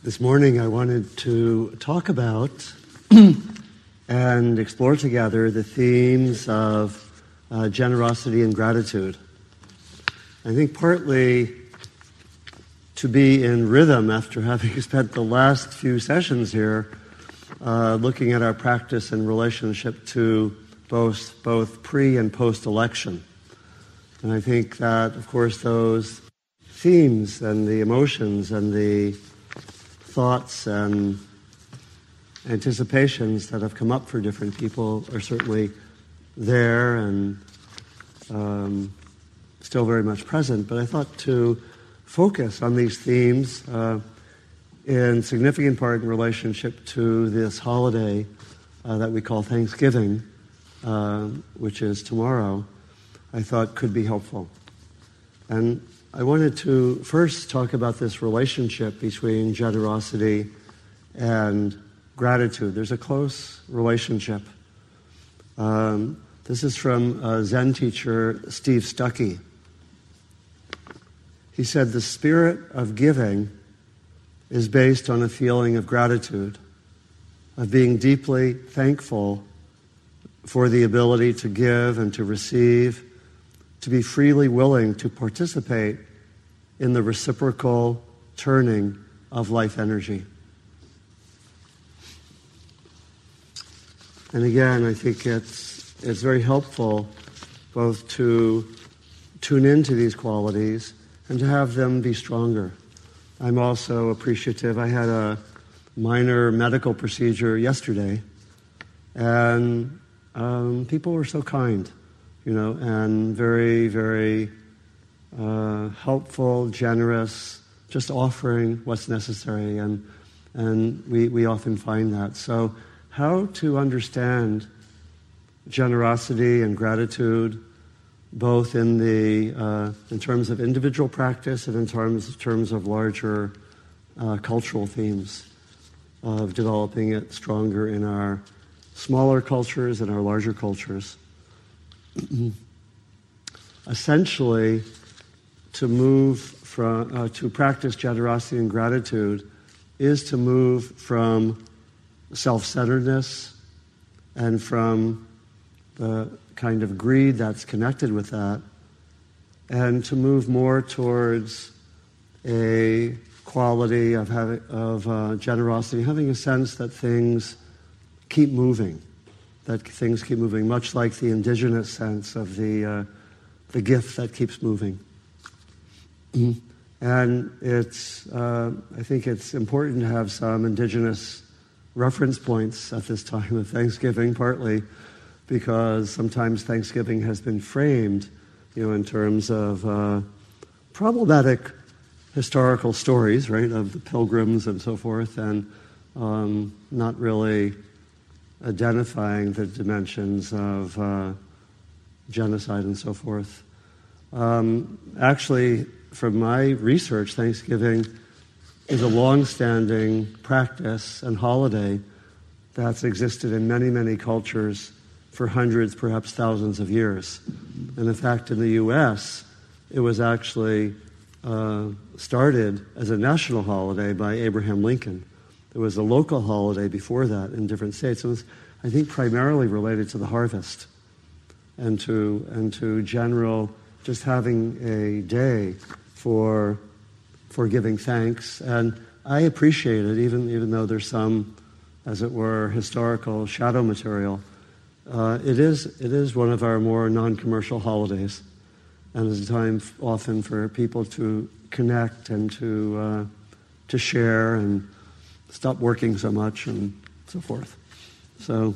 This morning I wanted to talk about and explore together the themes of generosity and gratitude. I think partly to be in rhythm after having spent the last few sessions here looking at our practice in relationship to both pre- and post-election. And I think that, of course, those themes and the emotions and the thoughts and anticipations that have come up for different people are certainly there and still very much present. But I thought to focus on these themes in significant part in relationship to this holiday that we call Thanksgiving, which is tomorrow, I thought could be helpful. And I wanted to first talk about this relationship between generosity and gratitude. There's a close relationship. This is from Zen teacher Steve Stuckey. He said, "The spirit of giving is based on a feeling of gratitude, of being deeply thankful for the ability to give and to receive, to be freely willing to participate in the reciprocal turning of life energy." And again, I think it's very helpful both to tune into these qualities and to have them be stronger. I'm also appreciative. I had a minor medical procedure yesterday, and people were so kind, and very, very helpful, generous, just offering what's necessary, and we often find that. So how to understand generosity and gratitude, both in terms of individual practice and in terms of larger cultural themes, of developing it stronger in our smaller cultures and our larger cultures. Essentially, to move from to practice generosity and gratitude is to move from self-centeredness and from the kind of greed that's connected with that, and to move more towards a quality of generosity, having a sense that things keep moving, much like the indigenous sense of the gift that keeps moving. And I think it's important to have some indigenous reference points at this time of Thanksgiving, partly because sometimes Thanksgiving has been framed, in terms of problematic historical stories, right, of the pilgrims and so forth, and not really identifying the dimensions of genocide and so forth. Actually, from my research, Thanksgiving is a long-standing practice and holiday that's existed in many, many cultures for hundreds, perhaps thousands of years. And in fact, in the U.S., it was actually started as a national holiday by Abraham Lincoln. There was a local holiday before that in different states. It was, I think, primarily related to the harvest and to general, just having a day for giving thanks. And I appreciate it, even though there's some, as it were, historical shadow material. It is one of our more non-commercial holidays, and it's a time often for people to connect and to share and stop working so much and so forth. So,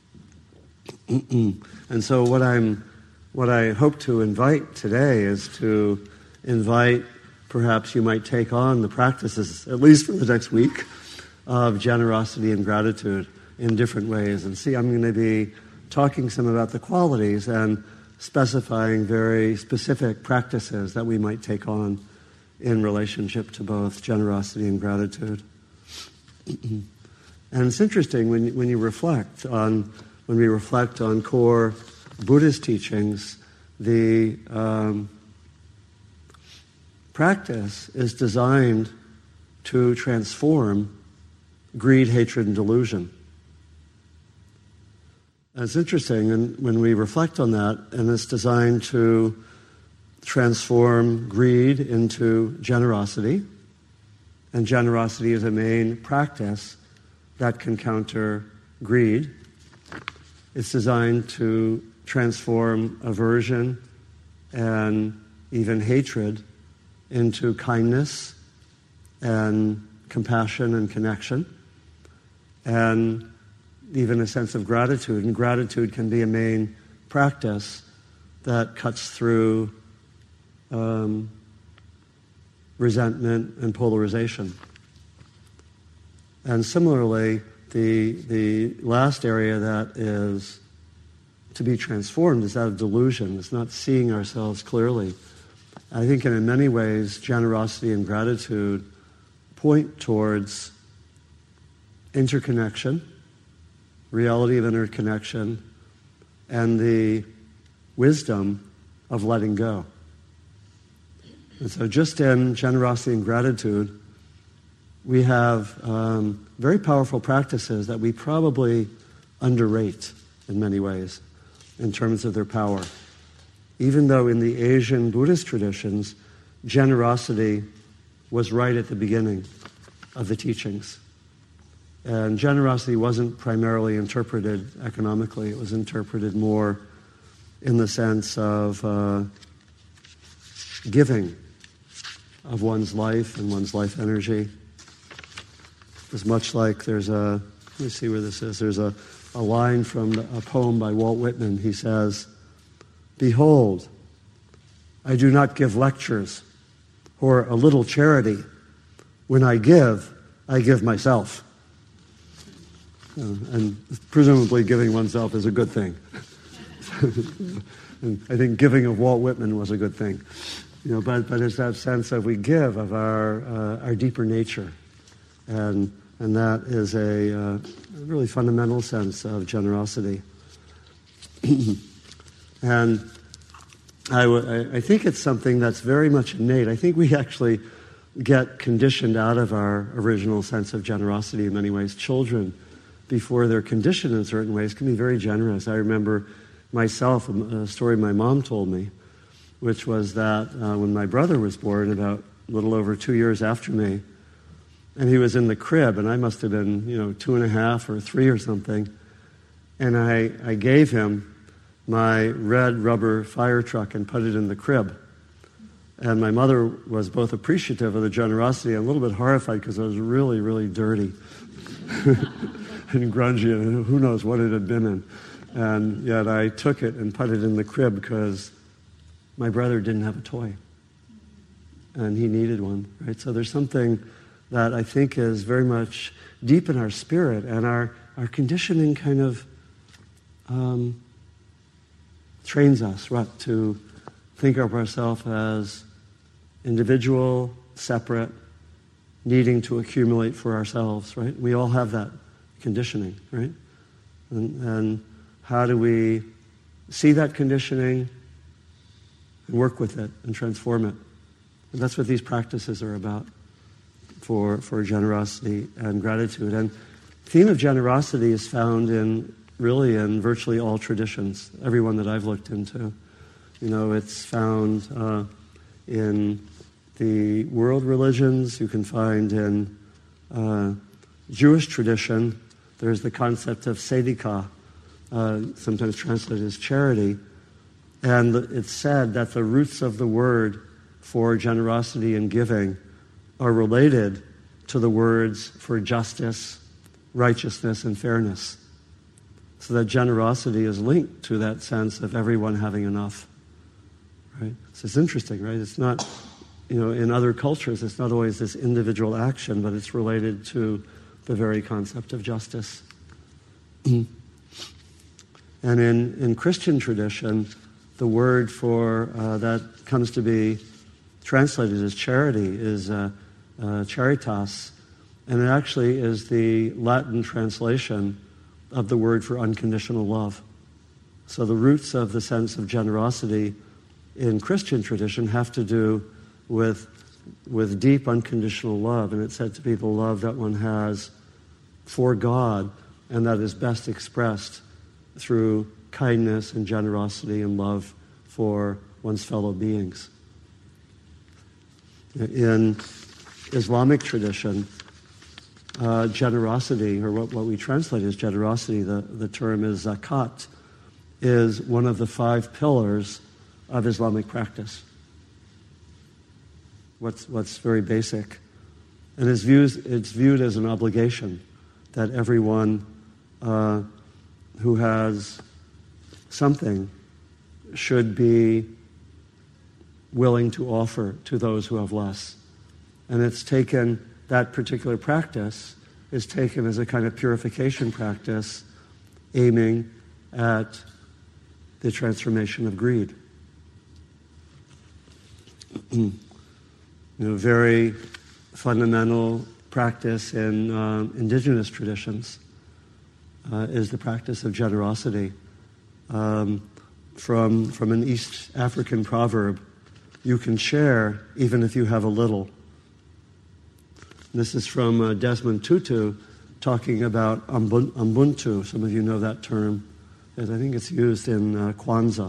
and so what I hope to invite today is to invite, perhaps you might take on the practices, at least for the next week, of generosity and gratitude in different ways. And see, I'm going to be talking some about the qualities and specifying very specific practices that we might take on in relationship to both generosity and gratitude. And it's interesting when we reflect on core Buddhist teachings, the practice is designed to transform greed, hatred, and delusion. And it's interesting, and when we reflect on that, and it's designed to transform greed into generosity, and generosity is a main practice that can counter greed. It's designed to transform aversion and even hatred into kindness and compassion and connection, and even a sense of gratitude. And gratitude can be a main practice that cuts through resentment and polarization. And similarly, the last area that is to be transformed is that of delusion. It's not seeing ourselves clearly. I think in many ways, generosity and gratitude point towards interconnection, reality of interconnection, and the wisdom of letting go. And so just in generosity and gratitude, we have very powerful practices that we probably underrate in many ways in terms of their power. Even though in the Asian Buddhist traditions, generosity was right at the beginning of the teachings. And generosity wasn't primarily interpreted economically. It was interpreted more in the sense of giving of one's life and one's life energy. It's much like there's let me see where this is. There's a line from a poem by Walt Whitman. He says, "Behold, I do not give lectures or a little charity. When I give myself." And presumably giving oneself is a good thing. And I think giving of Walt Whitman was a good thing. But it's that sense of we give of our deeper nature. And that is a really fundamental sense of generosity. And I think it's something that's very much innate. I think we actually get conditioned out of our original sense of generosity in many ways. Children, before they're conditioned in certain ways, can be very generous. I remember myself, a story my mom told me, which was that when my brother was born, about a little over 2 years after me, and he was in the crib, and I must have been, 2.5 or 3 or something, and I gave him my red rubber fire truck and put it in the crib. And my mother was both appreciative of the generosity and a little bit horrified because it was really, really dirty and grungy, and who knows what it had been in. And yet I took it and put it in the crib because my brother didn't have a toy, and he needed one, right? So there's something that I think is very much deep in our spirit, and our conditioning kind of trains us, right, to think of ourselves as individual, separate, needing to accumulate for ourselves, right? We all have that conditioning, right? And how do we see that conditioning and work with it and transform it? And that's what these practices are about for generosity and gratitude. And the theme of generosity is found in virtually all traditions, every one that I've looked into. It's found in the world religions. You can find in Jewish tradition, there's the concept of tzedakah, sometimes translated as charity. And it's said that the roots of the word for generosity and giving are related to the words for justice, righteousness, and fairness. So that generosity is linked to that sense of everyone having enough, right? So it's interesting, right? It's not, in other cultures, it's not always this individual action, but it's related to the very concept of justice. And in Christian tradition, the word for that comes to be translated as charity is charitas, and it actually is the Latin translation of the word for unconditional love. So the roots of the sense of generosity in Christian tradition have to do with with deep unconditional love, and it's said to be the love that one has for God, and that is best expressed through kindness and generosity and love for one's fellow beings. In Islamic tradition, generosity, or what we translate as generosity, the term is zakat, is one of the 5 pillars of Islamic practice. What's very basic. And it's viewed as an obligation that everyone who has something should be willing to offer to those who have less. And it's taken, that particular practice is taken as a kind of purification practice aiming at the transformation of greed. Very fundamental practice in indigenous traditions is the practice of generosity. From an East African proverb, you can share even if you have a little. This is from Desmond Tutu talking about Ubuntu. Some of you know that term. I think it's used in Kwanzaa.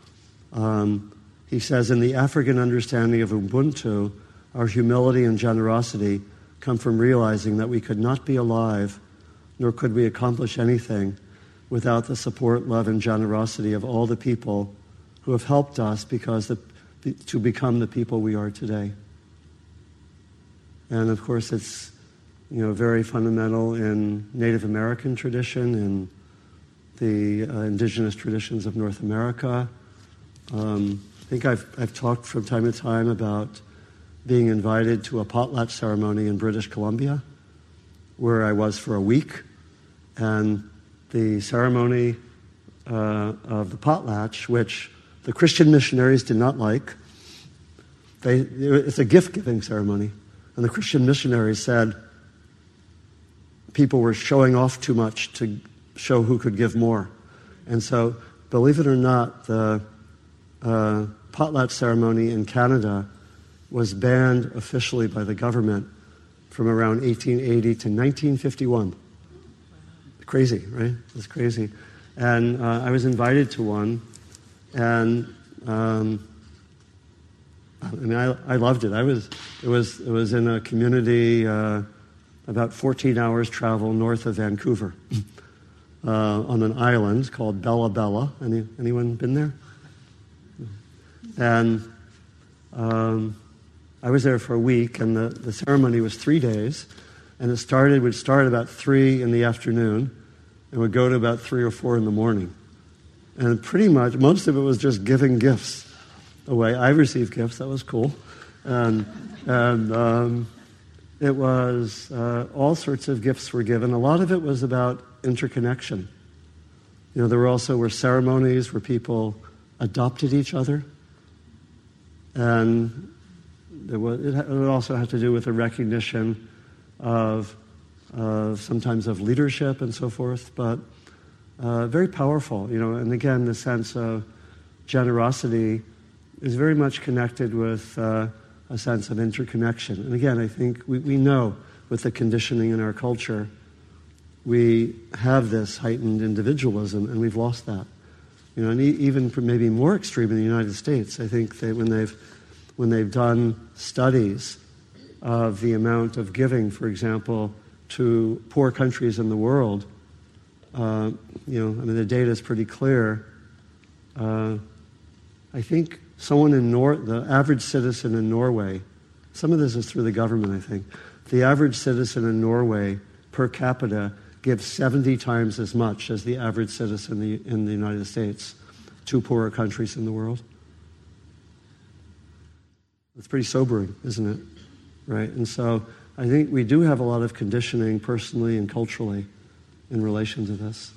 He says, in the African understanding of Ubuntu, our humility and generosity come from realizing that we could not be alive, nor could we accomplish anything without the support, love, and generosity of all the people who have helped us to become the people we are today. And of course, it's very fundamental in Native American tradition, in the indigenous traditions of North America. I think I've talked from time to time about being invited to a potlatch ceremony in British Columbia, where I was for a week, and the ceremony of the potlatch, which the Christian missionaries did not like. It's a gift-giving ceremony. And the Christian missionaries said people were showing off too much to show who could give more. And so, believe it or not, the potlatch ceremony in Canada was banned officially by the government from around 1880 to 1951. Crazy, right? It's crazy. And I was invited to one, and I loved it. It was in a community about 14 hours travel north of Vancouver, on an island called Bella Bella. Anyone been there? And I was there for a week, and the ceremony was 3 days, and it would start about 3 in the afternoon, and would go to about 3 or 4 in the morning. And pretty much, most of it was just giving gifts away. I received gifts, that was cool. And it was, all sorts of gifts were given. A lot of it was about interconnection. There were ceremonies where people adopted each other. And it also had to do with a recognition of sometimes of leadership and so forth, but very powerful, and again, the sense of generosity is very much connected with a sense of interconnection. And again, I think we know with the conditioning in our culture, we have this heightened individualism, and we've lost that. And even maybe more extreme in the United States, I think that when they've done studies of the amount of giving, for example, to poor countries in the world, the data is pretty clear. I think the average citizen in Norway, some of this is through the government, I think, the average citizen in Norway per capita gives 70 times as much as the average citizen in the United States to poorer countries in the world. It's pretty sobering, isn't it? Right? And so I think we do have a lot of conditioning personally and culturally in relation to this.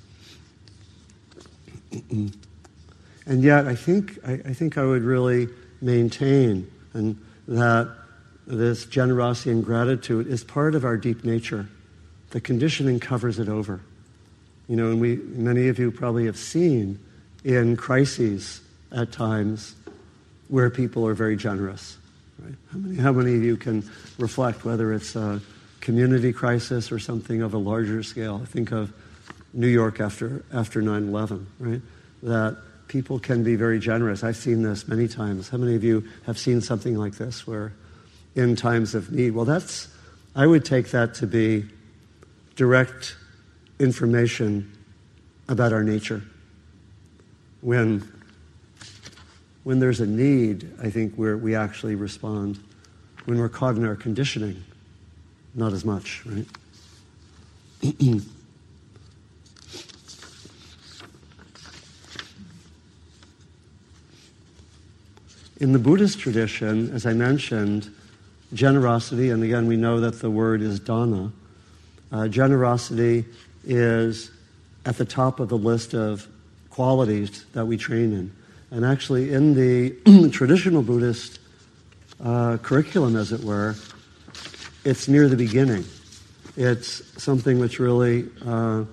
And yet I think I would really maintain that this generosity and gratitude is part of our deep nature. The conditioning covers it over. And many of you probably have seen in crises at times where people are very generous. right? How many of you can reflect whether it's a community crisis or something of a larger scale? Think of New York after 9/11, right? That people can be very generous. I've seen this many times. How many of you have seen something like this where in times of need? Well, I would take that to be direct information about our nature. When there's a need, I think we actually respond. When we're caught in our conditioning, not as much, right? In the Buddhist tradition, as I mentioned, generosity, and again we know that the word is dana, generosity is at the top of the list of qualities that we train in. And actually in the traditional Buddhist curriculum, as it were, it's near the beginning. It's something which really, to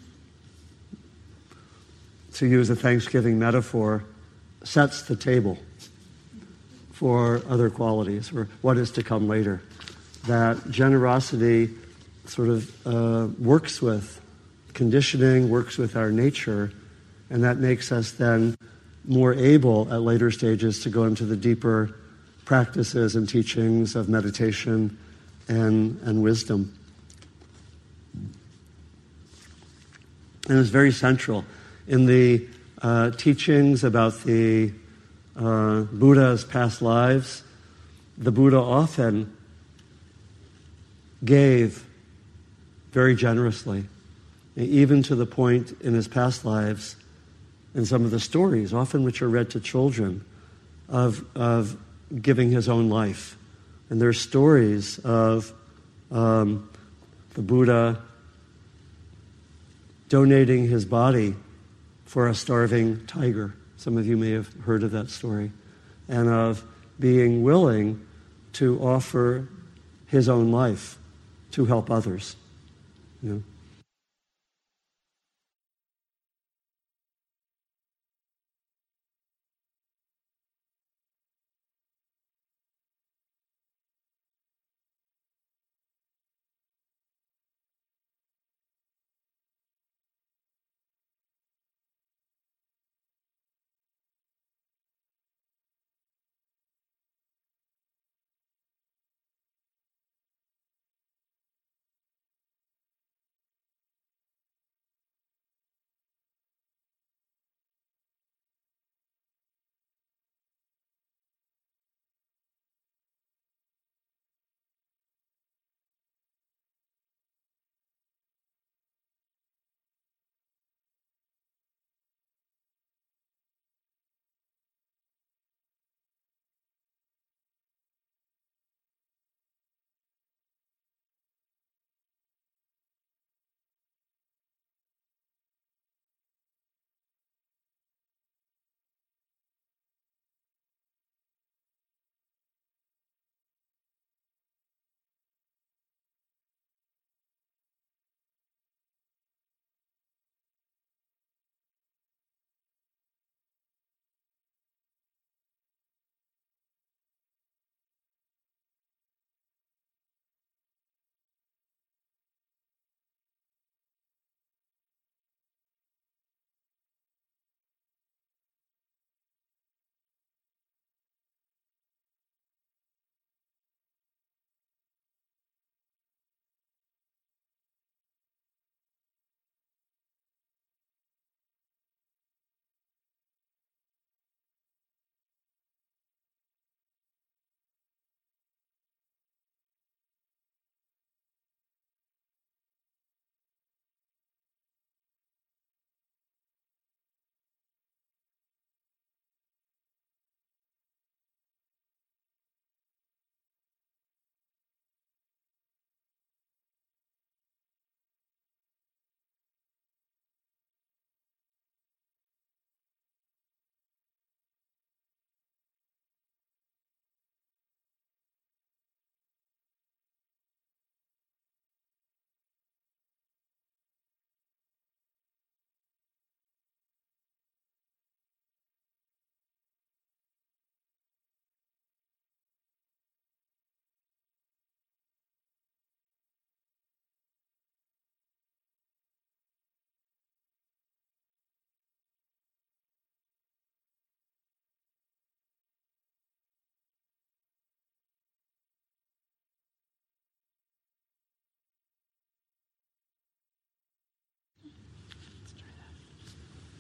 use a Thanksgiving metaphor, sets the table for other qualities, or what is to come later. That generosity sort of works with conditioning, works with our nature, and that makes us then more able at later stages to go into the deeper practices and teachings of meditation and wisdom. And it's very central. In the teachings about the Buddha's past lives, the Buddha often gave very generously, even to the point in his past lives, in some of the stories, often which are read to children, of giving his own life. And there's stories of the Buddha donating his body for a starving tiger. Some of you may have heard of that story. And of being willing to offer his own life to help others. You know?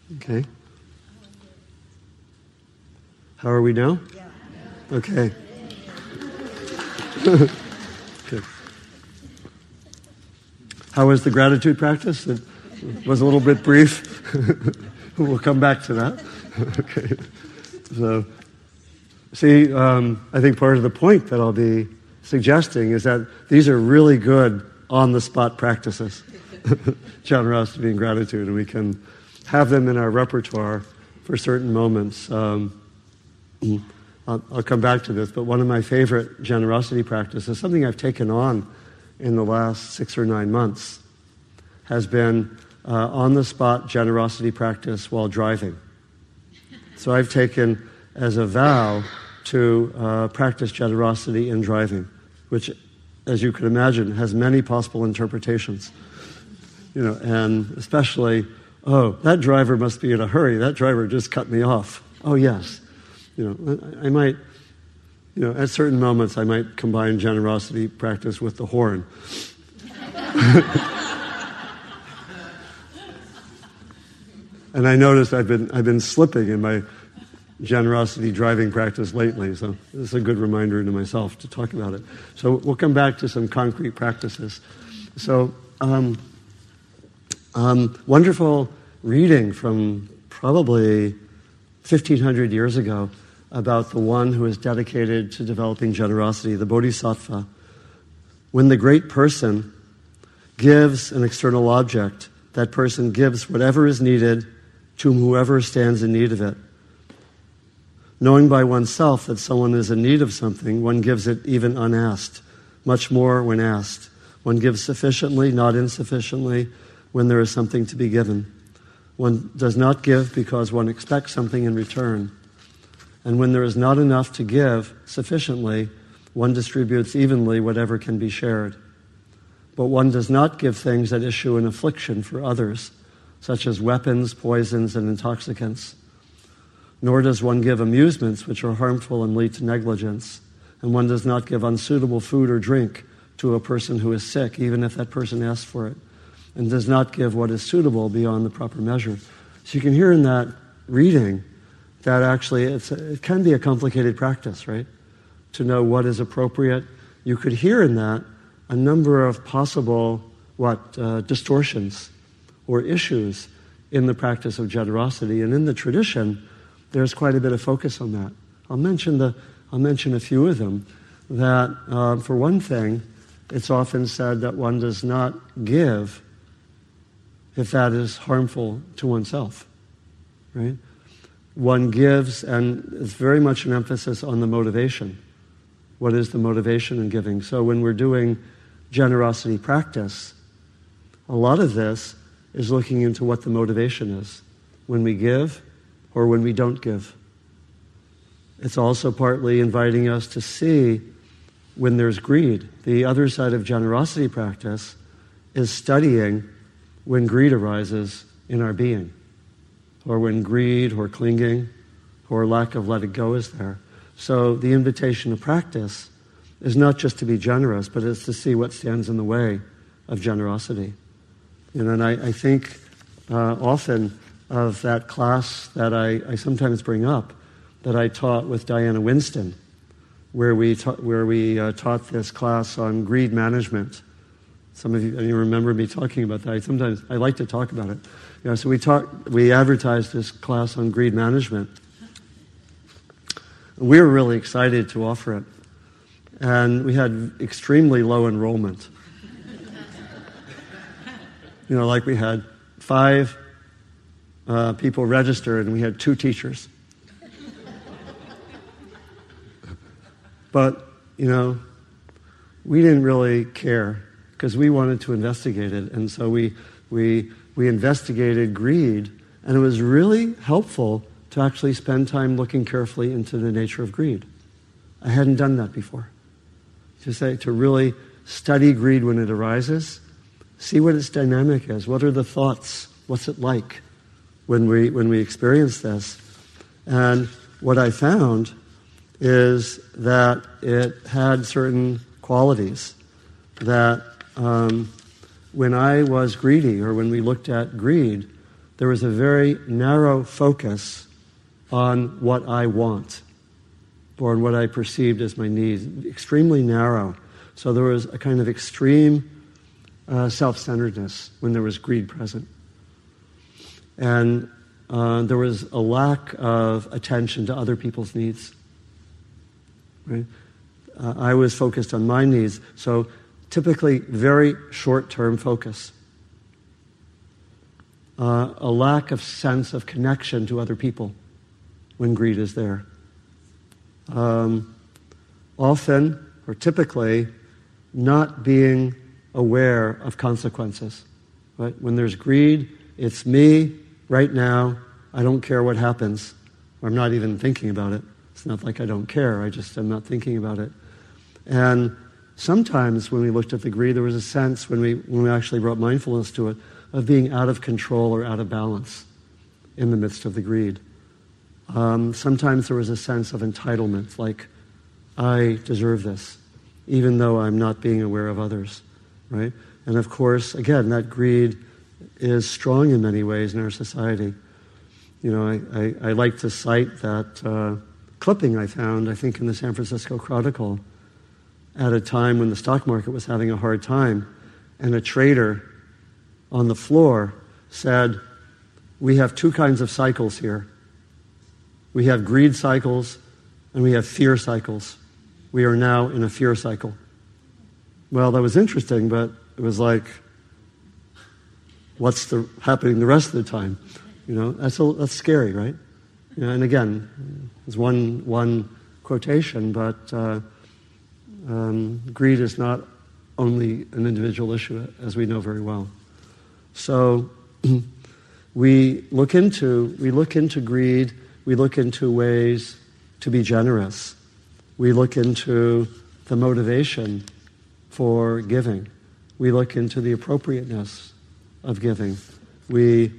Okay. How are we now? Okay. Good. How was the gratitude practice? It was a little bit brief. We'll come back to that. Okay. So, see, I think part of the point that I'll be suggesting is that these are really good on-the-spot practices, generosity and gratitude, and we can have them in our repertoire for certain moments. I'll come back to this, but one of my favorite generosity practices, something I've taken on in the last 6 or 9 months, has been on-the-spot generosity practice while driving. So I've taken as a vow to practice generosity in driving, which, as you can imagine, has many possible interpretations. And especially, oh, that driver must be in a hurry. That driver just cut me off. Oh, yes. I might, at certain moments, I might combine generosity practice with the horn. And I noticed I've been slipping in my generosity driving practice lately, so this is a good reminder to myself to talk about it. So we'll come back to some concrete practices. So, wonderful reading from probably 1,500 years ago about the one who is dedicated to developing generosity, the Bodhisattva. When the great person gives an external object, that person gives whatever is needed to whoever stands in need of it. Knowing by oneself that someone is in need of something, one gives it even unasked, much more when asked. One gives sufficiently, not insufficiently, when there is something to be given. One does not give because one expects something in return. And when there is not enough to give sufficiently, one distributes evenly whatever can be shared. But one does not give things that issue in affliction for others, such as weapons, poisons, and intoxicants. Nor does one give amusements which are harmful and lead to negligence. And one does not give unsuitable food or drink to a person who is sick, even if that person asks for it, and does not give what is suitable beyond the proper measure. So you can hear in that reading that actually it can be a complicated practice, right? To know what is appropriate. You could hear in that a number of possible distortions or issues in the practice of generosity. And in the tradition, there's quite a bit of focus on that. I'll mention a few of them. That, for one thing, it's often said that one does not give if that is harmful to oneself, right? One gives, and it's very much an emphasis on the motivation. What is the motivation in giving? So when we're doing generosity practice, a lot of this is looking into what the motivation is when we give or when we don't give. It's also partly inviting us to see when there's greed. The other side of generosity practice is studying when greed arises in our being, or when greed or clinging or lack of letting go is there. So the invitation to practice is not just to be generous, but it's to see what stands in the way of generosity. And I think often of that class that I sometimes bring up that I taught with Diana Winston, where we taught this class on greed management. Some of you remember me talking about that. I like to talk about it. So we advertised this class on greed management. We were really excited to offer it. And we had extremely low enrollment. Like we had 5 people registered and we had 2 teachers. But, we didn't really care because we wanted to investigate it. And so we investigated greed, and it was really helpful to actually spend time looking carefully into the nature of greed. I hadn't done that before. To really study greed when it arises, see what its dynamic is. What are the thoughts? What's it like when we experience this? And what I found is that it had certain qualities that when I was greedy, or when we looked at greed, there was a very narrow focus on what I want, or on what I perceived as my needs, extremely narrow. So there was a kind of extreme self-centeredness when there was greed present. And there was a lack of attention to other people's needs. Right? I was focused on my needs, so typically very short-term focus. A lack of sense of connection to other people when greed is there. Often, or typically, not being aware of consequences. Right? When there's greed, it's me right now. I don't care what happens. Or I'm not even thinking about it. It's not like I don't care. I just am not thinking about it. And sometimes when we looked at the greed, there was a sense, when we actually brought mindfulness to it, of being out of control or out of balance in the midst of the greed. Sometimes there was a sense of entitlement, like, I deserve this, even though I'm not being aware of others, right? And of course, again, that greed is strong in many ways in our society. You know, I like to cite that clipping I found, I think, in the San Francisco Chronicle, at a time when the stock market was having a hard time, and a trader on the floor said, we have two kinds of cycles here. We have greed cycles and we have fear cycles. We are now in a fear cycle. Well, that was interesting, but it was like, what's happening the rest of the time? You know, that's scary, right? You know, and again, there's one quotation, but greed is not only an individual issue, as we know very well. So we look into greed. We look into ways to be generous. We look into the motivation for giving. We look into the appropriateness of giving. We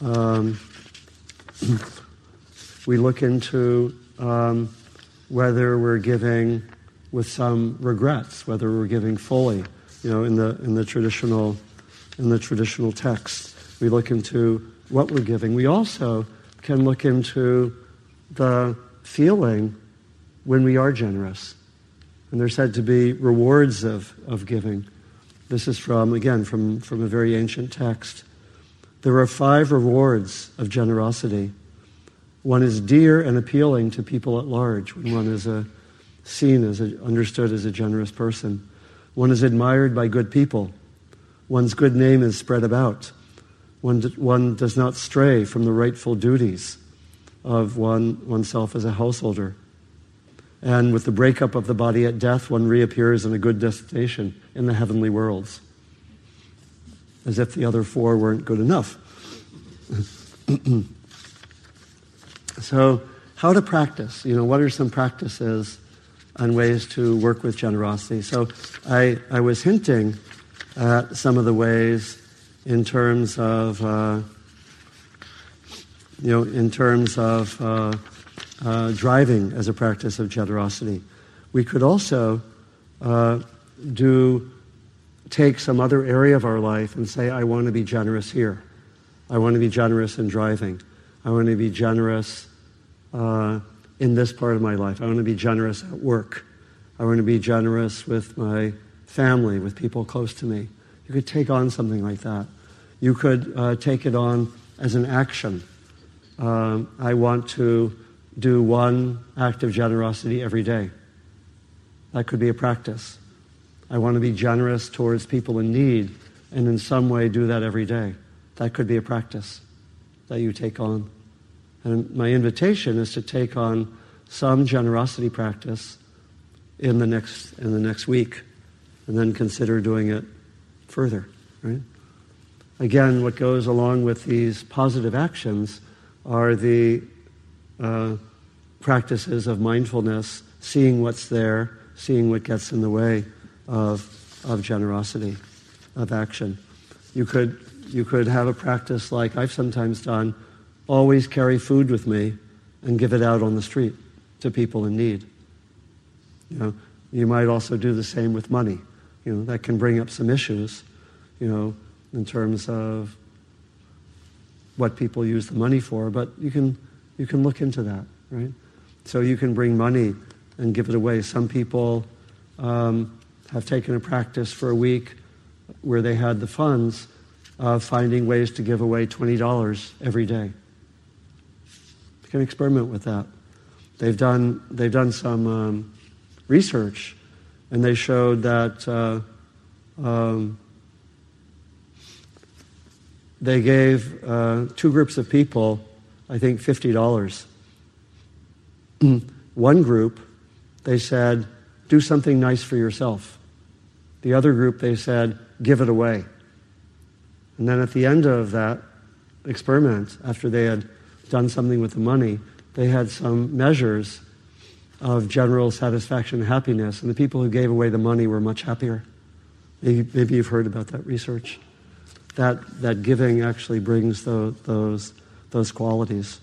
look into whether we're giving with some regrets, whether we're giving fully. You know, in the traditional text, we look into what we're giving. We also can look into the feeling when we are generous. And they're said to be rewards of giving. This is from a very ancient text. There are 5 rewards of generosity. One is dear and appealing to people at large, when one is understood as a generous person. One is admired by good people. One's good name is spread about. One does not stray from the rightful duties of oneself as a householder. And with the breakup of the body at death, one reappears in a good destination in the heavenly worlds. As if the other 4 weren't good enough. So, how to practice? You know, what are some practices and ways to work with generosity? So, I was hinting at some of the ways in terms of driving as a practice of generosity. We could also take some other area of our life and say, I want to be generous here. I want to be generous in driving. I want to be generous in this part of my life. I want to be generous at work. I want to be generous with my family, with people close to me. You could take on something like that. You could take it on as an action. I want to do one act of generosity every day. That could be a practice. I want to be generous towards people in need, and in some way do that every day. That could be a practice that you take on. And my invitation is to take on some generosity practice in the next week, and then consider doing it further. Right? Again, what goes along with these positive actions are the practices of mindfulness, seeing what's there, seeing what gets in the way of generosity, of action. You could have a practice like I've sometimes done, always carry food with me and give it out on the street to people in need. You know, you might also do the same with money. You know, that can bring up some issues, you know, in terms of what people use the money for, but you can look into that, right? So you can bring money and give it away. Some people have taken a practice for a week where they had the funds of finding ways to give away $20 every day. You can experiment with that. They've done some research, and they showed that they gave two groups of people, I think, $50. One group, they said, do something nice for yourself. The other group, they said, give it away. And then at the end of that experiment, after they had done something with the money, they had some measures of general satisfaction and happiness, and the people who gave away the money were much happier. Maybe you've heard about that research. That giving actually brings those qualities.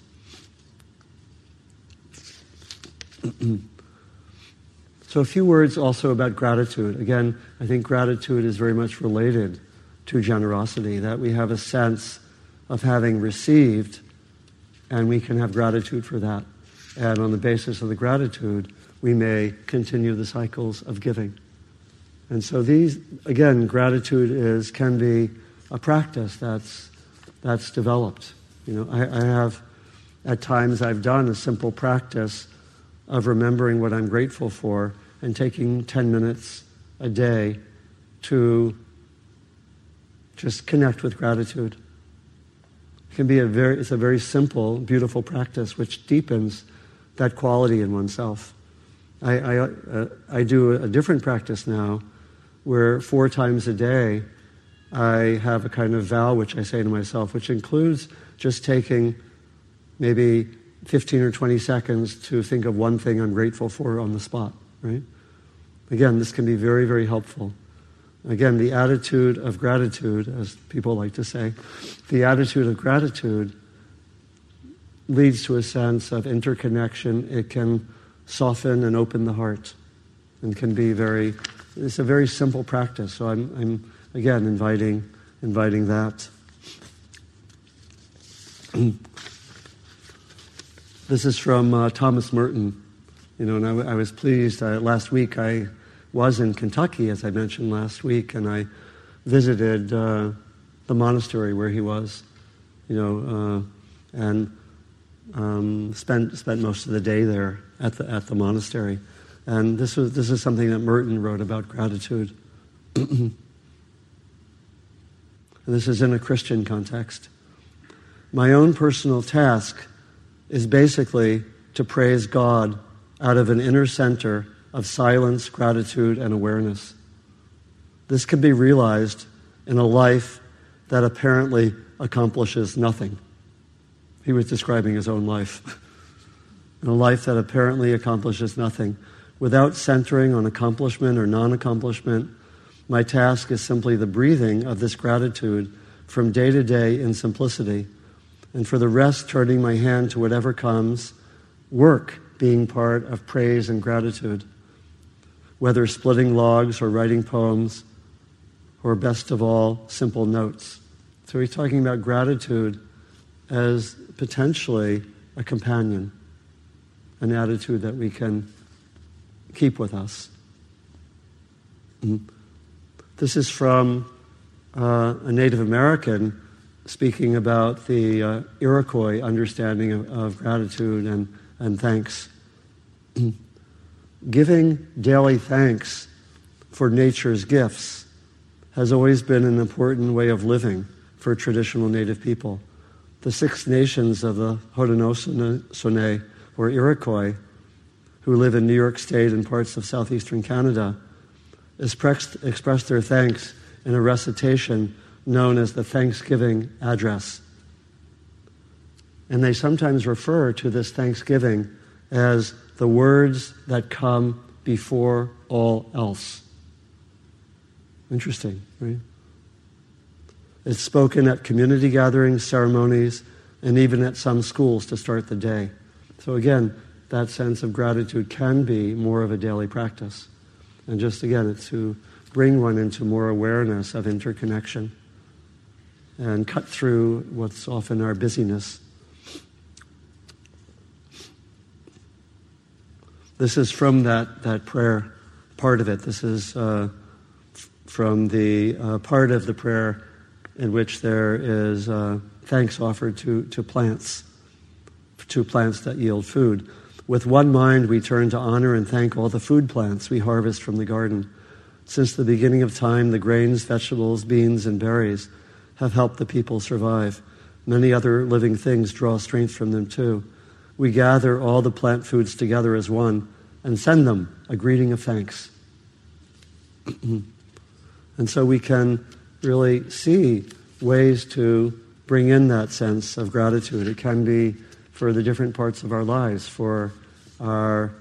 So a few words also about gratitude. Again, I think gratitude is very much related to generosity, that we have a sense of having received, and we can have gratitude for that. And on the basis of the gratitude, we may continue the cycles of giving. And so these, again, gratitude can be a practice that's developed. I have, at times I've done a simple practice of remembering what I'm grateful for and taking 10 minutes a day to just connect with gratitude. It can be it's a very simple, beautiful practice which deepens that quality in oneself. I do a different practice now where 4 times a day I have a kind of vow which I say to myself, which includes just taking maybe 15 or 20 seconds to think of one thing I'm grateful for on the spot, right? Again, this can be very, very helpful. Again, the attitude of gratitude, as people like to say, the attitude of gratitude leads to a sense of interconnection. It can soften and open the heart, and can be it's a very simple practice. So I'm again inviting that. This is from Thomas Merton. And I was pleased. Last week I was in Kentucky, as I mentioned last week, and I visited the monastery where he was, and spent most of the day there at the monastery. And this is something that Merton wrote about gratitude. And this is in a Christian context. My own personal task is basically to praise God out of an inner center of silence, gratitude, and awareness. This can be realized in a life that apparently accomplishes nothing. He was describing his own life. In a life that apparently accomplishes nothing. Without centering on accomplishment or non-accomplishment, my task is simply the breathing of this gratitude from day to day in simplicity, and for the rest turning my hand to whatever comes, work being part of praise and gratitude, whether splitting logs or writing poems, or best of all, simple notes. So he's talking about gratitude as potentially a companion, an attitude that we can keep with us. This is from a Native American speaking about the Iroquois understanding of gratitude and thanks. Giving daily thanks for nature's gifts has always been an important way of living for traditional Native people. The Six Nations of the Haudenosaunee, or Iroquois, who live in New York State and parts of southeastern Canada, express their thanks in a recitation known as the Thanksgiving Address. And they sometimes refer to this Thanksgiving as the words that come before all else. Interesting, right? It's spoken at community gatherings, ceremonies, and even at some schools to start the day. So again, that sense of gratitude can be more of a daily practice. And just again, it's to bring one into more awareness of interconnection and cut through what's often our busyness. This is from that prayer, part of it. This is from the part of the prayer in which there is thanks offered to plants that yield food. With one mind, we turn to honor and thank all the food plants we harvest from the garden. Since the beginning of time, the grains, vegetables, beans, and berries have helped the people survive. Many other living things draw strength from them too. We gather all the plant foods together as one and send them a greeting of thanks. And so we can really see ways to bring in that sense of gratitude. It can be for the different parts of our lives, for our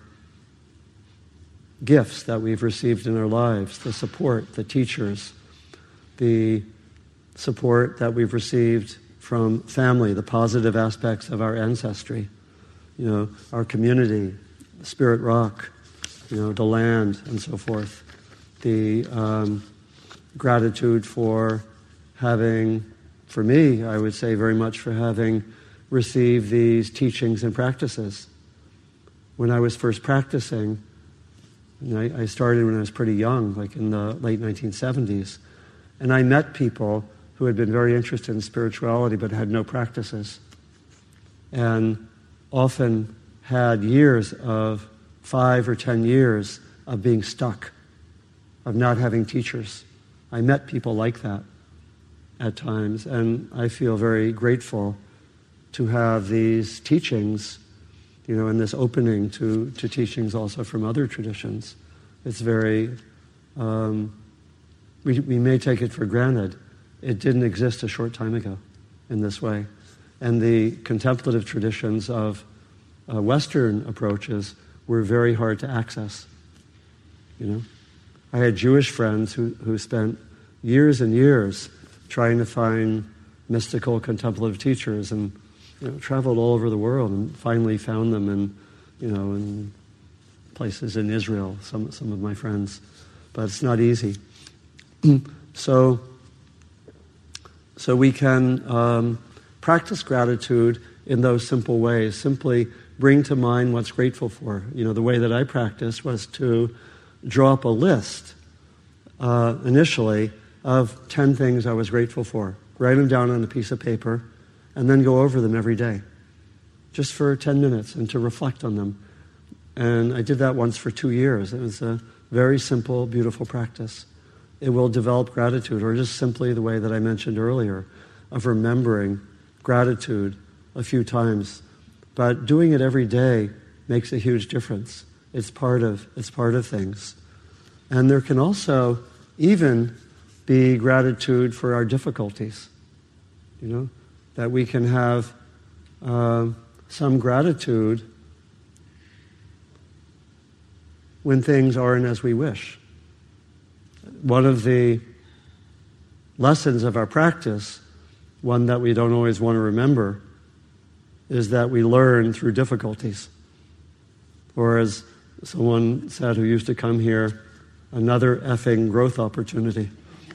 gifts that we've received in our lives, the support, the teachers, the support that we've received from family, the positive aspects of our ancestry, our community, Spirit Rock, the land, and so forth. The gratitude for having, for me, I would say very much for having received these teachings and practices. When I was first practicing, I started when I was pretty young, like in the late 1970s, and I met people who had been very interested in spirituality but had no practices, and often had years of 5 or 10 years of being stuck, of not having teachers. I met people like that at times, and I feel very grateful to have these teachings, and this opening to teachings also from other traditions. It's very, we may take it for granted. It didn't exist a short time ago in this way. And the contemplative traditions of Western approaches were very hard to access. I had Jewish friends who spent years and years trying to find mystical contemplative teachers, and traveled all over the world and finally found them in places in Israel, some of my friends. But it's not easy. So we can practice gratitude in those simple ways. Simply bring to mind what's grateful for. The way that I practiced was to draw up a list initially of 10 things I was grateful for. Write them down on a piece of paper and then go over them every day, just for 10 minutes, and to reflect on them. And I did that once for 2 years. It was a very simple, beautiful practice. It will develop gratitude, or just simply the way that I mentioned earlier, of remembering gratitude a few times. But doing it every day makes a huge difference. It's part of things. And there can also even be gratitude for our difficulties, that we can have some gratitude when things aren't as we wish. One of the lessons of our practice, one that we don't always want to remember, is that we learn through difficulties. Or as someone said who used to come here, another effing growth opportunity.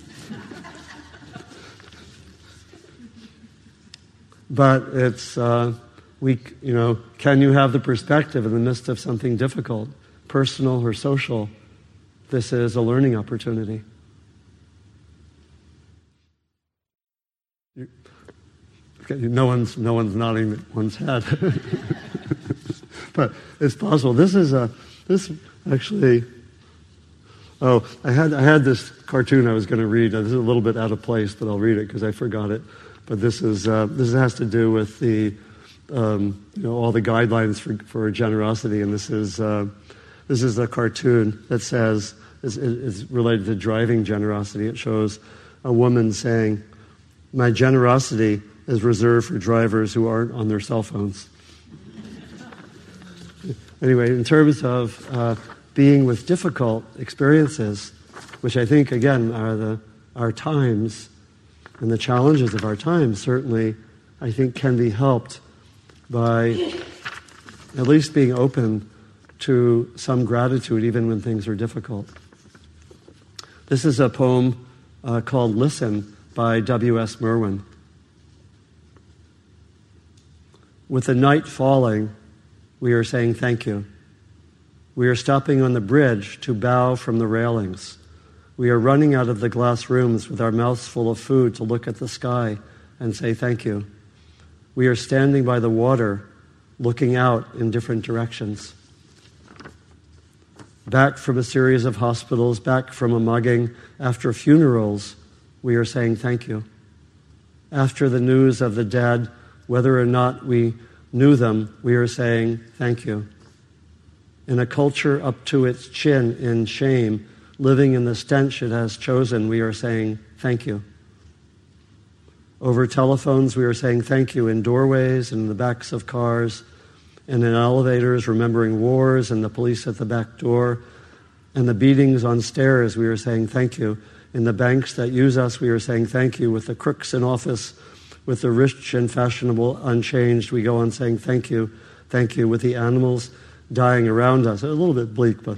But it's, can you have the perspective in the midst of something difficult, personal or social? This is a learning opportunity. Okay, no one's nodding one's head. But it's possible. I had this cartoon I was going to read. This is a little bit out of place, but I'll read it because I forgot it. But this has to do with the all the guidelines for generosity, and this is a cartoon that says is related to driving generosity. It shows a woman saying, "My generosity is reserved for drivers who aren't on their cell phones." Anyway, in terms of being with difficult experiences, which I think again are our times. And the challenges of our time certainly, I think, can be helped by at least being open to some gratitude even when things are difficult. This is a poem called Listen by W.S. Merwin. With the night falling, we are saying thank you. We are stopping on the bridge to bow from the railings. We are running out of the glass rooms with our mouths full of food to look at the sky and say thank you. We are standing by the water, looking out in different directions. Back from a series of hospitals, back from a mugging, after funerals, we are saying thank you. After the news of the dead, whether or not we knew them, we are saying thank you. In a culture up to its chin in shame, living in the stench it has chosen, we are saying thank you. Over telephones, we are saying thank you in doorways and in the backs of cars and in elevators, remembering wars and the police at the back door and the beatings on stairs, we are saying thank you. In the banks that use us, we are saying thank you. With the crooks in office, with the rich and fashionable unchanged, we go on saying thank you, thank you. With the animals dying around us, a little bit bleak, but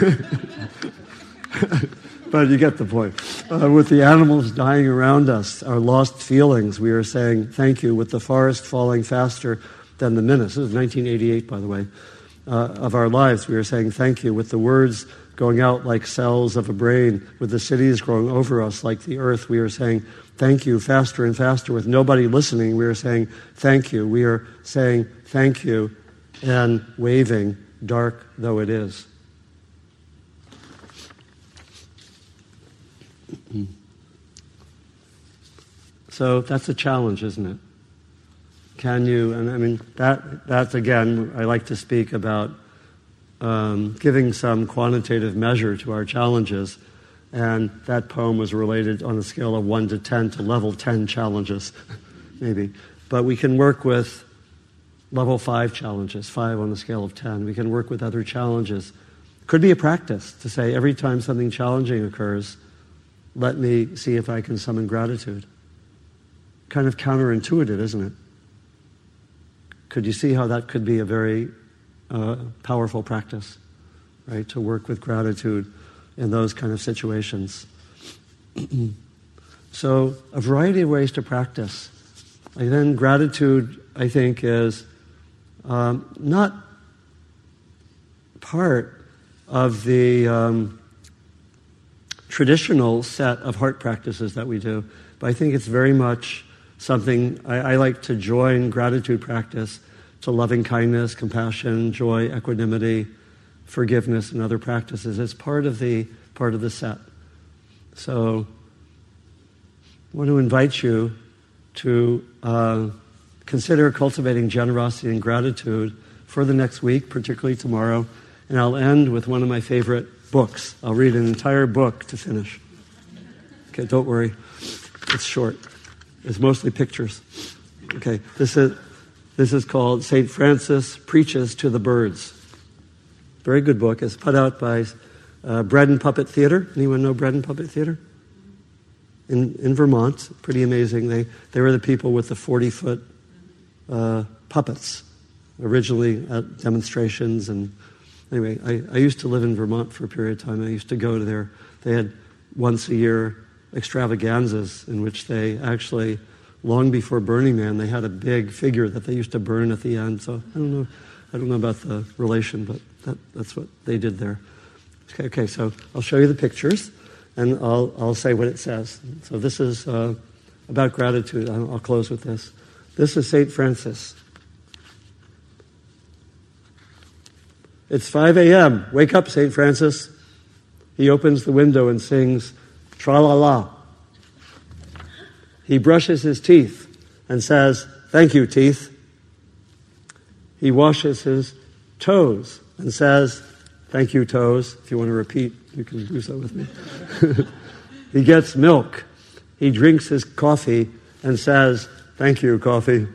but you get the point. With the animals dying around us, our lost feelings, we are saying thank you. With the forest falling faster than the minutes, this is 1988, by the way, of our lives, we are saying thank you. With the words going out like cells of a brain, with the cities growing over us like the earth, we are saying thank you faster and faster. With nobody listening, we are saying thank you. We are saying thank you and waving, dark though it is. So that's a challenge, isn't it? Can you, and I mean, that's again, I like to speak about giving some quantitative measure to our challenges, and that poem was related on a scale of 1 to 10 to level 10 challenges, maybe. But we can work with level 5 challenges, 5 on the scale of 10. We can work with other challenges. Could be a practice to say every time something challenging occurs, let me see if I can summon gratitude. Kind of counterintuitive, isn't it? Could you see how that could be a very powerful practice, right? To work with gratitude in those kind of situations. So a variety of ways to practice. And then gratitude, I think, is not part of the traditional set of heart practices that we do, but I think it's very much something I like to join gratitude practice to loving kindness, compassion, joy, equanimity, forgiveness, and other practices. It's part of the set. So I want to invite you to consider cultivating generosity and gratitude for the next week, particularly tomorrow. And I'll end with one of my favorite books. I'll read an entire book to finish. Okay, don't worry. It's short. It's mostly pictures. Okay, this is called St. Francis Preaches to the Birds. Very good book. It's put out by Bread and Puppet Theater. Anyone know Bread and Puppet Theater? In Vermont. Pretty amazing. They were the people with the 40-foot puppets, originally at demonstrations. And anyway, I used to live in Vermont for a period of time. I used to go to their, they had once a year extravaganzas in which they actually, long before Burning Man, they had a big figure that they used to burn at the end. So I don't know about the relation, but that's what they did there. Okay, so I'll show you the pictures, and I'll say what it says. So this is about gratitude. I'll close with this. This is St. Francis. It's 5 a.m. Wake up, St. Francis. He opens the window and sings, tra-la-la. He brushes his teeth and says, thank you, teeth. He washes his toes and says, thank you, toes. If you want to repeat, you can do so with me. He gets milk. He drinks his coffee and says, thank you, coffee.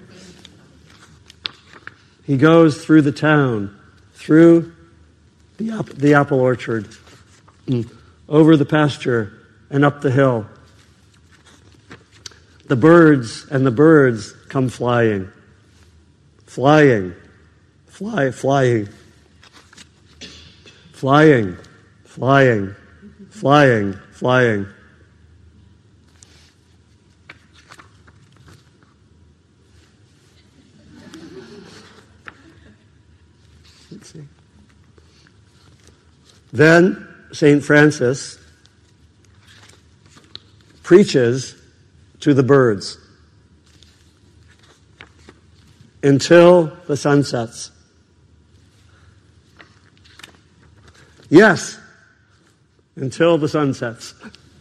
He goes through the town, through the apple orchard, over the pasture and up the hill. The birds come flying. Flying. Flying. Flying. Flying. Flying. Let's see. Then St. Francis preaches to the birds until the sun sets. Yes, until the sun sets.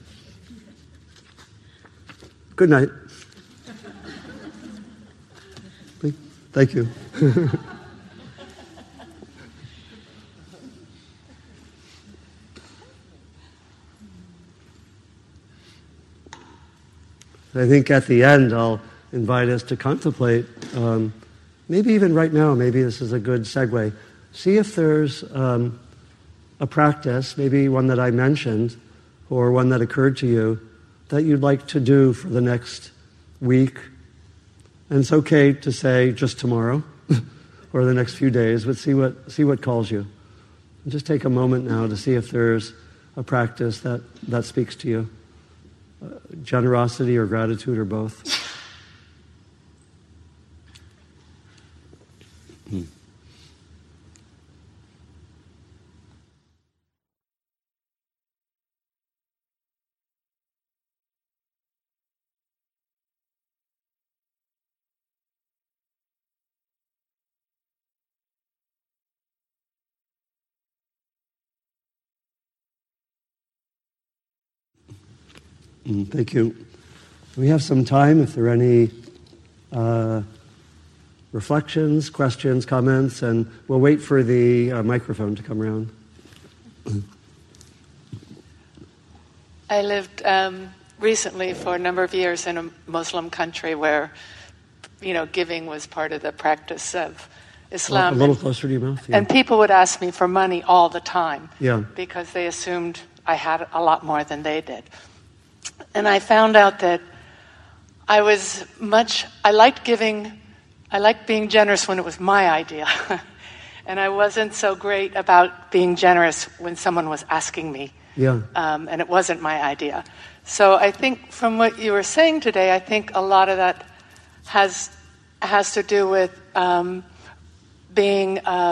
Good night. Thank you. I think at the end I'll invite us to contemplate, maybe even right now, maybe this is a good segue. See if there's a practice, maybe one that I mentioned or one that occurred to you, that you'd like to do for the next week. And it's okay to say just tomorrow or the next few days, but see what calls you. And just take a moment now to see if there's a practice that speaks to you. Generosity or gratitude or both. Thank you. We have some time if there are any reflections, questions, comments, and we'll wait for the microphone to come around. I lived recently for a number of years in a Muslim country where, giving was part of the practice of Islam. A little closer to your mouth. Yeah. And people would ask me for money all the time. Yeah. Because they assumed I had a lot more than they did. And I found out that I liked giving, I liked being generous when it was my idea. And I wasn't so great about being generous when someone was asking me. Yeah. And it wasn't my idea. So I think from what you were saying today, I think a lot of that has to do with being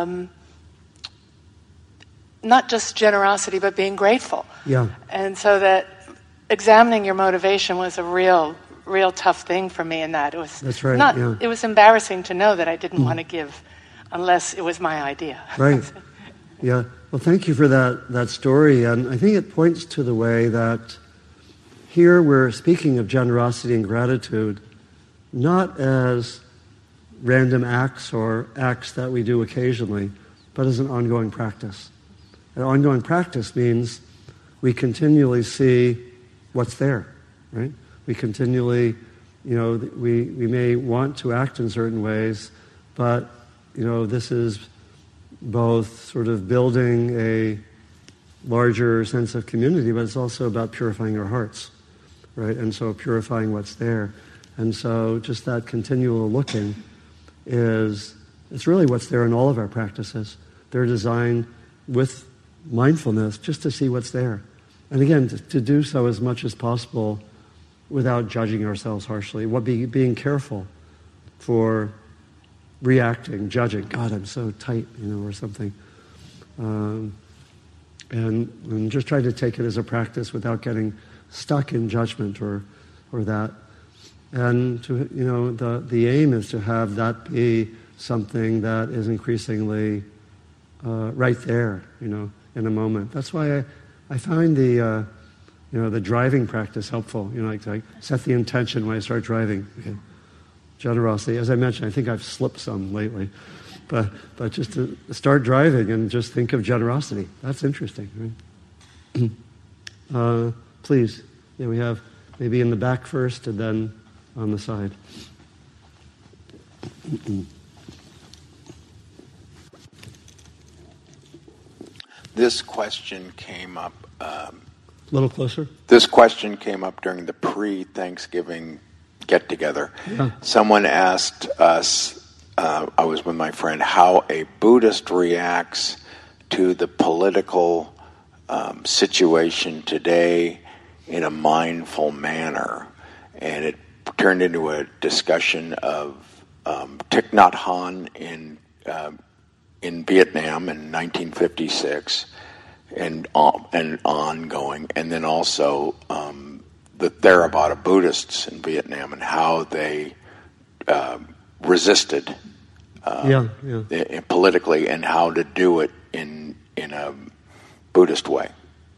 not just generosity, but being grateful. Yeah. And so that examining your motivation was a real tough thing for me in that. It was That's right, yeah. It was embarrassing to know that I didn't want to give unless it was my idea. Right. Yeah. Well, thank you for that story. And I think it points to the way that here we're speaking of generosity and gratitude not as random acts or acts that we do occasionally, but as an ongoing practice. An ongoing practice means we continually see what's there, right? We continually, we may want to act in certain ways, but, this is both sort of building a larger sense of community, but it's also about purifying our hearts, right? And so purifying what's there. And so just that continual looking it's really what's there in all of our practices. They're designed with mindfulness just to see what's there. And again, to do so as much as possible without judging ourselves harshly. Being careful for reacting, judging. God, I'm so tight, or something. And just try to take it as a practice without getting stuck in judgment or that. And the aim is to have that be something that is increasingly right there, in a moment. That's why I find the driving practice helpful. Like set the intention when I start driving. Okay. Generosity, as I mentioned, I think I've slipped some lately, but just to start driving and just think of generosity. That's interesting, right? Please, we have maybe in the back first, and then on the side. This question came up. A little closer. This question came up during the pre-Thanksgiving get-together. Yeah. Someone asked us, I was with my friend, how a Buddhist reacts to the political situation today in a mindful manner. And it turned into a discussion of Thich Nhat Hanh in in Vietnam in 1956 and ongoing, and then also the Theravada Buddhists in Vietnam and how they resisted politically, and how to do it in a Buddhist way.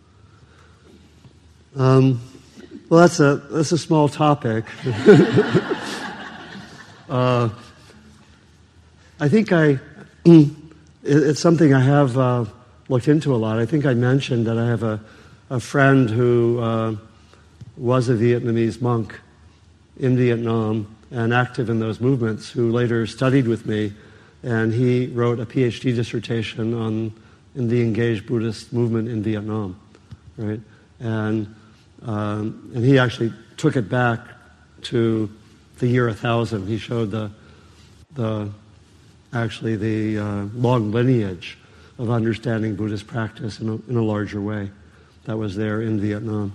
Well, that's a small topic. I think it's something I have looked into a lot. I think I mentioned that I have a friend who was a Vietnamese monk in Vietnam and active in those movements, who later studied with me, and he wrote a PhD dissertation in the engaged Buddhist movement in Vietnam, right? And he actually took it back to the year 1000. He showed the long lineage of understanding Buddhist practice in a larger way that was there in Vietnam.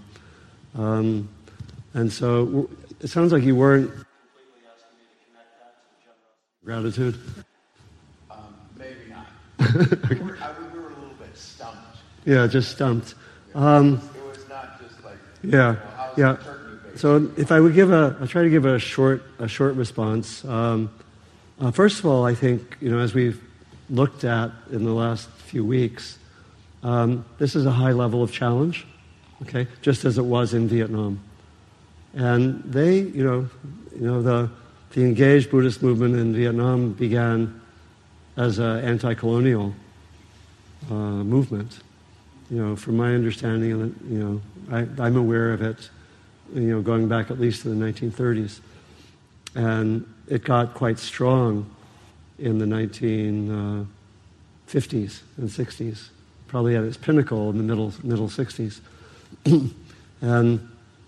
And so it sounds like you weren't completely asking me to connect that to generosity. Gratitude? Maybe not. We were a little bit stumped. Yeah, just stumped. It was not just like, how's the turkey based? So if I would I'll try to give a short response. First of all, I think, as we've looked at in the last few weeks, this is a high level of challenge, okay, just as it was in Vietnam. And they, the engaged Buddhist movement in Vietnam began as an anti-colonial movement. From my understanding, I'm aware of it, going back at least to the 1930s. And it got quite strong in the 1950s and 60s, probably at its pinnacle in the middle 60s. And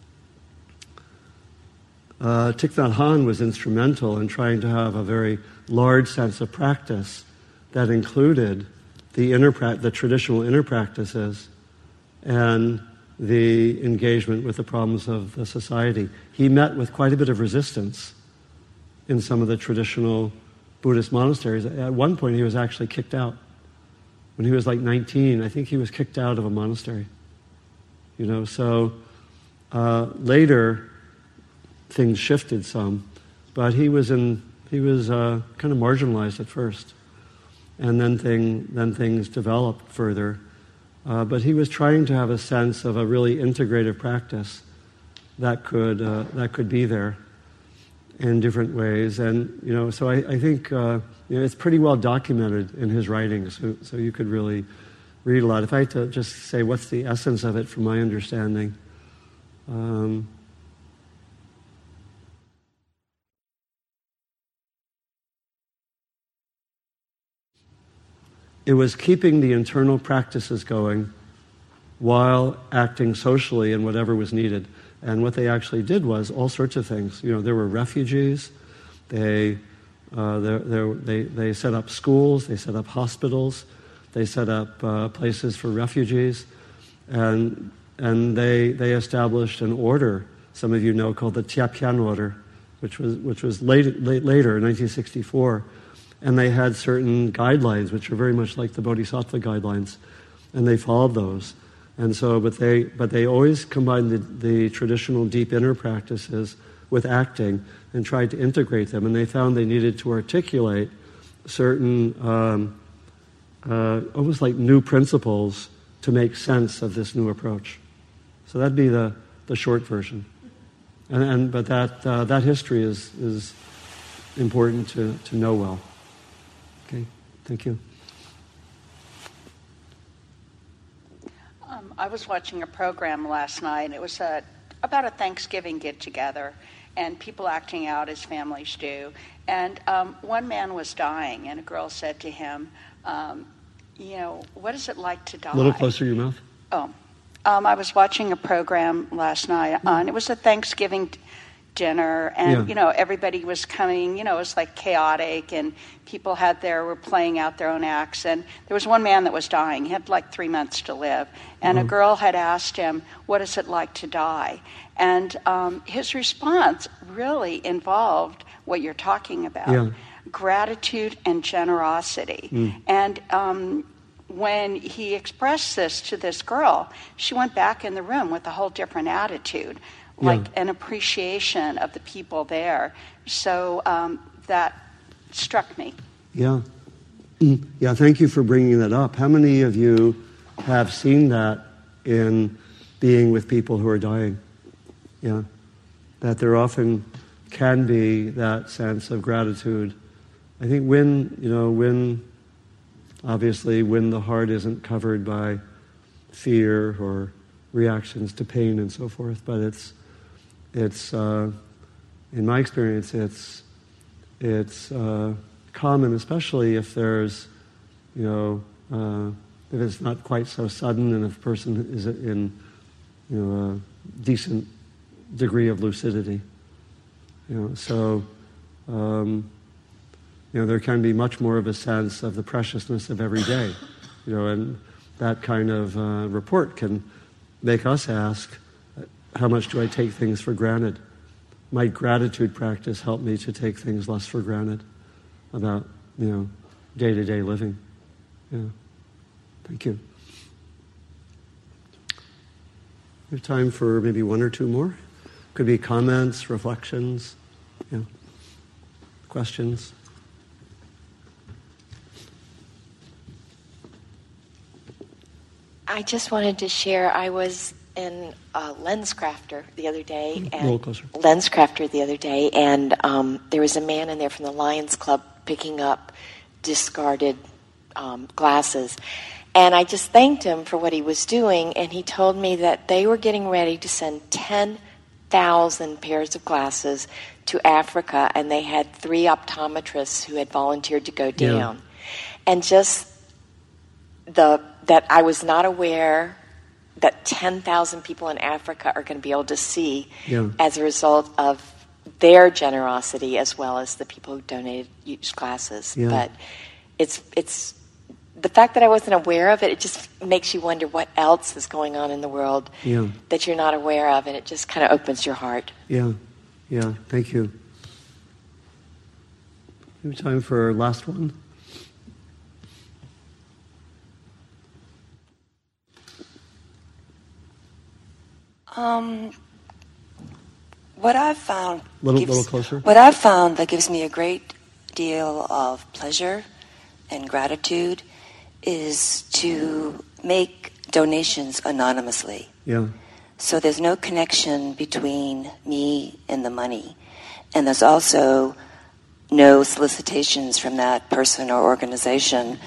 Thich Nhat Hanh was instrumental in trying to have a very large sense of practice that included the traditional inner practices and the engagement with the problems of the society. He met with quite a bit of resistance in some of the traditional Buddhist monasteries. At one point, he was actually kicked out. When he was like 19, I think he was kicked out of a monastery. So later things shifted some, but he was kind of marginalized at first, and then things developed further. But he was trying to have a sense of a really integrative practice that could be there in different ways, and so I think it's pretty well documented in his writings. So you could really read a lot. If I had to just say what's the essence of it from my understanding, it was keeping the internal practices going while acting socially in whatever was needed. And what they actually did was all sorts of things. There were refugees. They set up schools. They set up hospitals. They set up places for refugees, and they established an order. Some of you know, called the Tia Pian Order, which was later in 1964, and they had certain guidelines which are very much like the Bodhisattva guidelines, and they followed those. And so, but they always combined the traditional deep inner practices with acting and tried to integrate them. And they found they needed to articulate certain, almost like new principles to make sense of this new approach. So that'd be the short version. But that history is important to know well. Okay, thank you. I was watching a program last night. It was about a Thanksgiving get-together, and people acting out as families do. And one man was dying, and a girl said to him, what is it like to die? A little closer to your mouth. Oh. I was watching a program last night, and it was a Thanksgiving dinner, and everybody was coming. It was like chaotic, and people were playing out their own acts. And there was one man that was dying. He had like 3 months to live, and a girl had asked him, "What is it like to die?" And his response really involved what you're talking about. Yeah. gratitude and generosity. And when he expressed this to this girl, she went back in the room with a whole different attitude, like an appreciation of the people there. So that struck me. Yeah. Yeah, thank you for bringing that up. How many of you have seen that in being with people who are dying? Yeah. That there often can be that sense of gratitude. I think when obviously when the heart isn't covered by fear or reactions to pain and so forth, but it's in my experience, it's common, especially if there's, if it's not quite so sudden and if a person is in, a decent degree of lucidity. So there can be much more of a sense of the preciousness of every day, and that kind of report can make us ask, how much do I take things for granted? Might gratitude practice help me to take things less for granted about, day-to-day living? Yeah. Thank you. We have time for maybe one or two more. Could be comments, reflections, questions. I just wanted to share, I was in LensCrafter the other day. And there was a man in there from the Lions Club picking up discarded glasses. And I just thanked him for what he was doing, and he told me that they were getting ready to send 10,000 pairs of glasses to Africa, and they had 3 optometrists who had volunteered to go down. And just that I was not aware that 10,000 people in Africa are going to be able to see as a result of their generosity, as well as the people who donated used glasses. But it's the fact that I wasn't aware of it, it just makes you wonder what else is going on in the world that you're not aware of, and it just kind of opens your heart. Yeah, thank you. We have time for our last one. What I've found little closer. What I've found that gives me a great deal of pleasure and gratitude is to make donations anonymously. Yeah. So there's no connection between me and the money, and there's also no solicitations from that person or organization.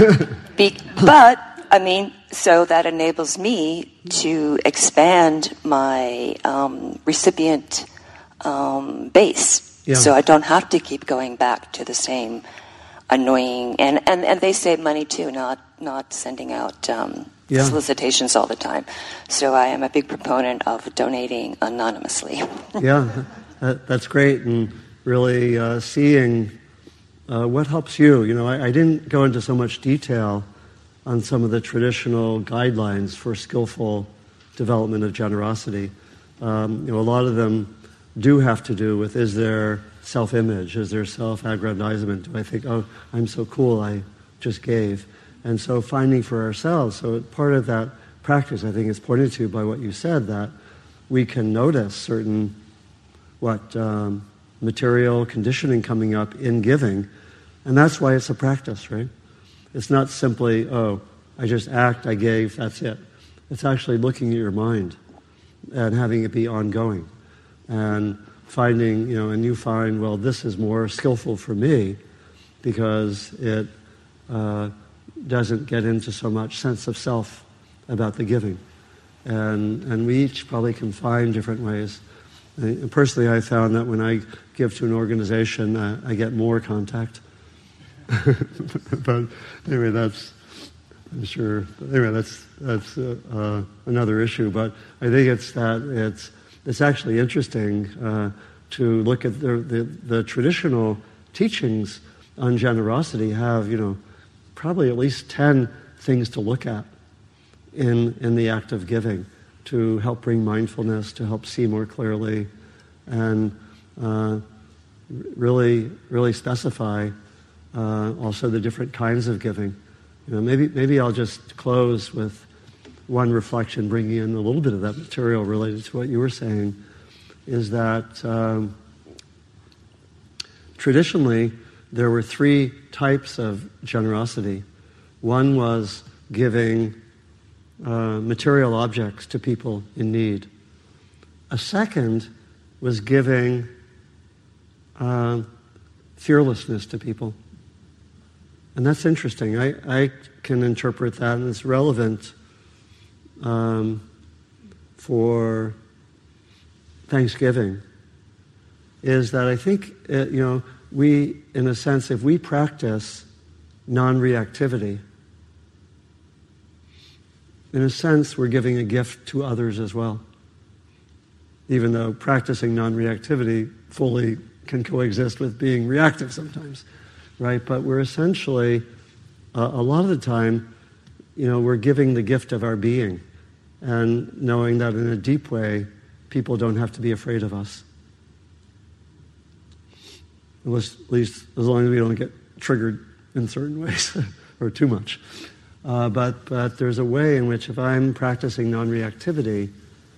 So that enables me to expand my recipient base. So I don't have to keep going back to the same annoying, and they save money too, not sending out solicitations all the time. So I am a big proponent of donating anonymously. That's great, and really seeing what helps you. I didn't go into so much detail on some of the traditional guidelines for skillful development of generosity. A lot of them do have to do with, is there self-image, is there self-aggrandizement? Do I think, oh, I'm so cool, I just gave? And so finding for ourselves, so part of that practice, I think, is pointed to by what you said, that we can notice certain material conditioning coming up in giving, and that's why it's a practice, right? It's not simply, oh, I just act, I gave, that's it. It's actually looking at your mind and having it be ongoing and finding, and you find, well, this is more skillful for me because it doesn't get into so much sense of self about the giving. And we each probably can find different ways. And personally, I found that when I give to an organization, I get more contact. But anyway, that's another issue. But I think it's actually interesting to look at the traditional teachings on generosity have probably at least 10 things to look at in the act of giving to help bring mindfulness, to help see more clearly, and really specify also the different kinds of giving. Maybe I'll just close with one reflection, bringing in a little bit of that material related to what you were saying, is that traditionally there were three types of generosity. One was giving material objects to people in need. A second was giving fearlessness to people. And that's interesting. I can interpret that, and it's relevant for Thanksgiving, is that I think, we, in a sense, if we practice non-reactivity, in a sense, we're giving a gift to others as well. Even though practicing non-reactivity fully can coexist with being reactive sometimes, right? But we're essentially, a lot of the time, we're giving the gift of our being, and knowing that in a deep way, people don't have to be afraid of us. At least as long as we don't get triggered in certain ways, or too much. But there's a way in which if I'm practicing non-reactivity,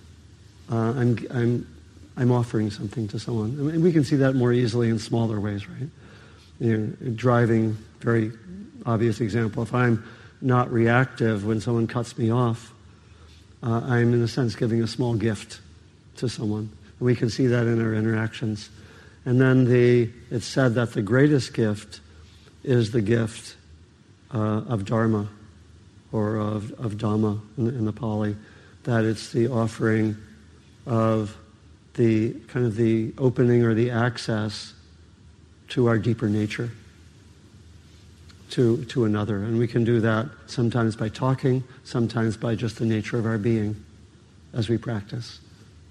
I'm offering something to someone. I mean, we can see that more easily in smaller ways, right? Driving, very obvious example. If I'm not reactive when someone cuts me off, I'm in a sense giving a small gift to someone. And we can see that in our interactions. And then it's said that the greatest gift is the gift of Dharma, or of Dhamma in the Pali, that it's the offering of the kind of the opening or the access to our deeper nature, to another. And we can do that sometimes by talking, sometimes by just the nature of our being as we practice.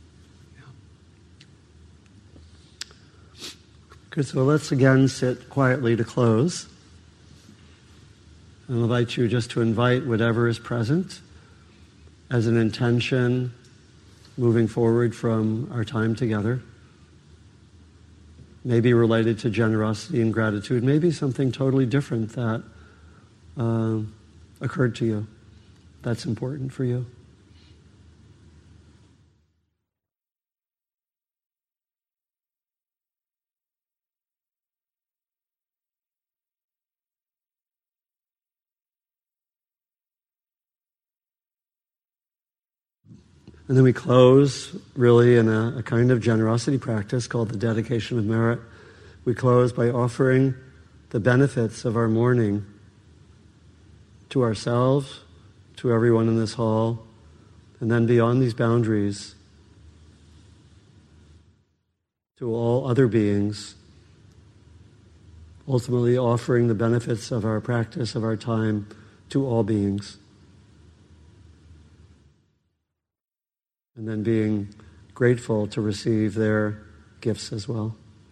Yeah. Good, so let's again sit quietly to close. I'll invite you just to invite whatever is present as an intention moving forward from our time together. Maybe related to generosity and gratitude, maybe something totally different that occurred to you that's important for you. And then we close really in a kind of generosity practice called the dedication of merit. We close by offering the benefits of our morning to ourselves, to everyone in this hall, and then beyond these boundaries, to all other beings, ultimately offering the benefits of our practice, of our time, to all beings. And then being grateful to receive their gifts as well.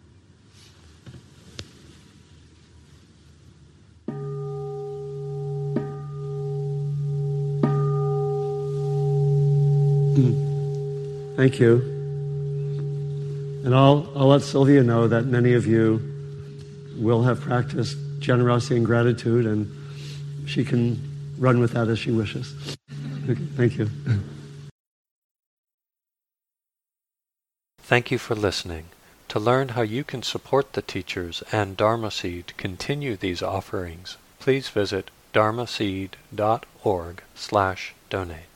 Thank you. And I'll let Sylvia know that many of you will have practiced generosity and gratitude, and she can run with that as she wishes. Okay, thank you. Thank you for listening. To learn how you can support the teachers and Dharma Seed continue these offerings, please visit dharmaseed.org/donate.